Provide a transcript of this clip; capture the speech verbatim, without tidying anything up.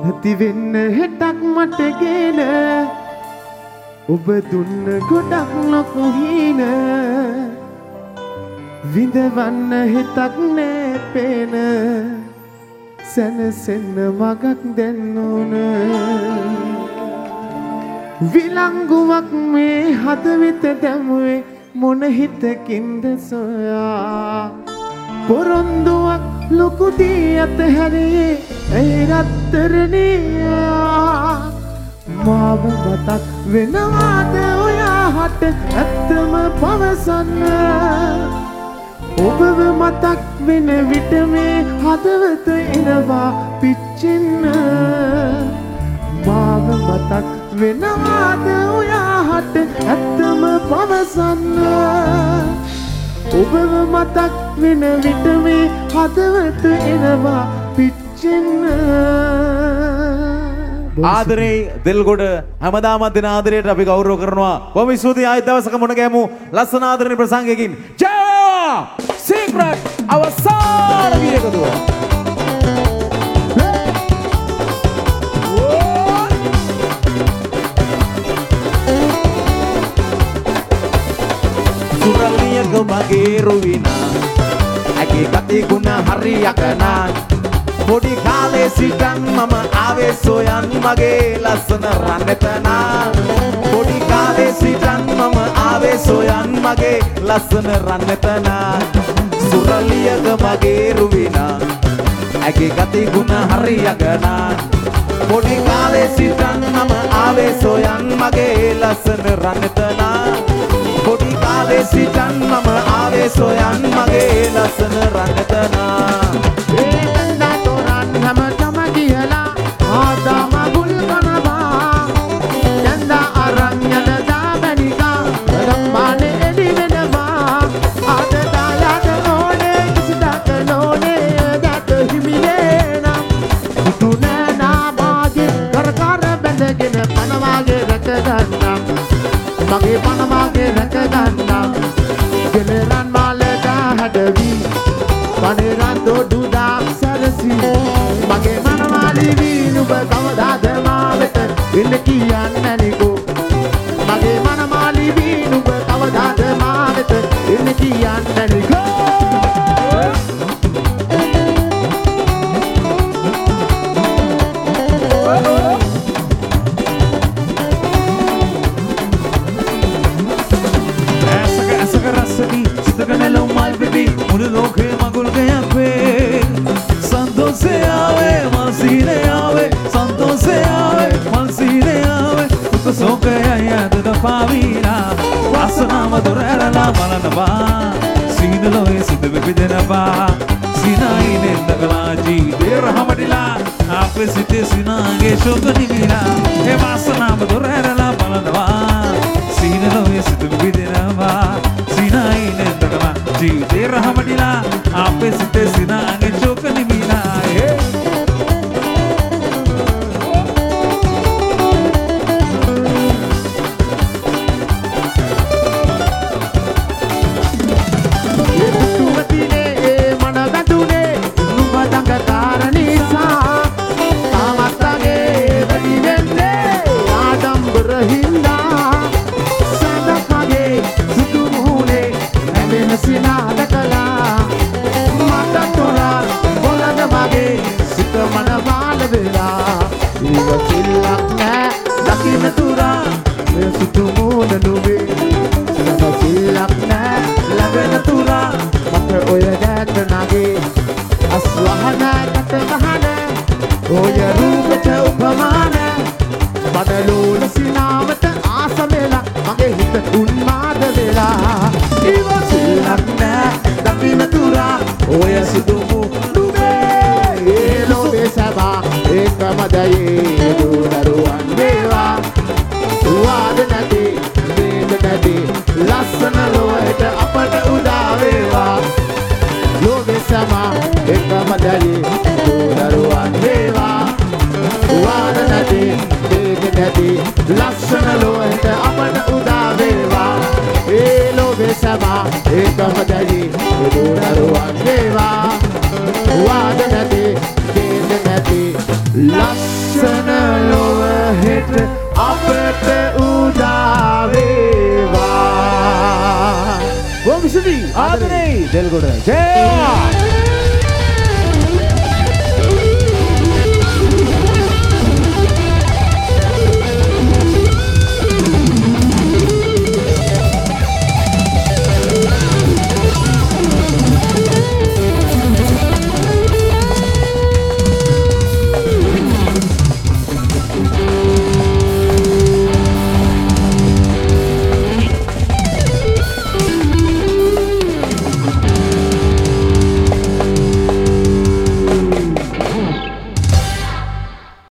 නැති වෙන්න හෙටක් මට ගෙන ඔබ දුන්න ගොඩක් ලොකු හින විඳවන්න හෙටක් නෑ පේන සැනසෙන්න මගක් දැන් ඕන විලංගුවක් මේ හදවිත දැමුවේ මොන හිතකින්ද සොයා පොරොන්දුවක් ලොකු දී අතහැරේ ඒ රත්තරනියා මාව මතක් වෙනවාද ඔයාට ඇත්තම පවසන්න ඔබව මතක් වෙන විට මේ හදවත එනවා පිච්චෙන්න මාව මතක් වෙනවාද ඔයාට ඇත්තම පවසන්න ඔබව මතක් වෙන විට මේ හදවත එනවා පිච්චෙන්න ආදරේ දෙල්ගොඩ හැමදාමත් දෙන ආදරයට අපි ගෞරව කරනවා. බොහොම ස්තුතියි ආයෙත් දවසක මුණ ගැමු ලස්සන ආදරේ ප්‍රසංගයකින්. ජය වේවා! සීක්‍රට් අවසාන වියකදුව. සුරලියක මගේ රුවිනා ඇගේ ගති ගුණ හරියකනා පොඩි කාලේ සිටන් මම ආවේ සොයන් මගේ ලස්සන රන්නතනා පොඩි කාලේ සිටන් මම ආවේ සොයන් මගේ ලස්සන රන්නතනා සුරලියක මගේ රුවිනා ඇගේ ගති ගුණ හරියකනා පොඩි කාලේ සිටන් මම ආවේ සොයන් මගේ ලස්සන රන්නතනා පොඩි කාලේ සිටන් මම ආවේ සොයන් මගේ ලස්සන රන්නතනා හැමතම කියලා ආදාම ගුල් කනවා යන්දා අරන් යන දාබනිකා රම්මානේ එළි වෙනවා ආද දාලාද ඕනේ කිසිදක නෝනේ දත හිමිනේනා දුතුනේ නාමාගේ කරකර බැඳගෙන පනවාගේ රැක ගන්නම් මගේ පනවාගේ රැක ගන්නම් ගෙලරන් මාලදා හැඩවි පනේරන් දොඩු දාක් සරසි මගේ මනමාලි වීනුබ කවදාද මා වෙත එන්න කියන්න නිකෝ මගේ මනමාලි වීනුබ කවදාද මා වෙත එන්න කියන්න නිකෝ ඇසක ඇසක රසකි සිතක නෙලෝ මල් බිබි මුළු ලෝකේ මගුල් ගයක් වේ संतोषे आवे मसीने आवे संतोषे आवे मसीने आवे तो सोके आया तो पावीरा वासना मधुरला मलनवा सीनलो सिद्ध बिपिदनवा सीनाई ने नगलाजी बेरहमडिला आपे सिते सीनागे शोकनी मीरा हे वासना मधुरला मलनवा सीनलो सिद्ध बिपिदनवा सीनाई ने नगलाजी बेरहमडिला आपे सिते सीनागे शोकनी मीरा බොහොම ස්තුතියි ආදරේ දෙල්ගොඩ ජය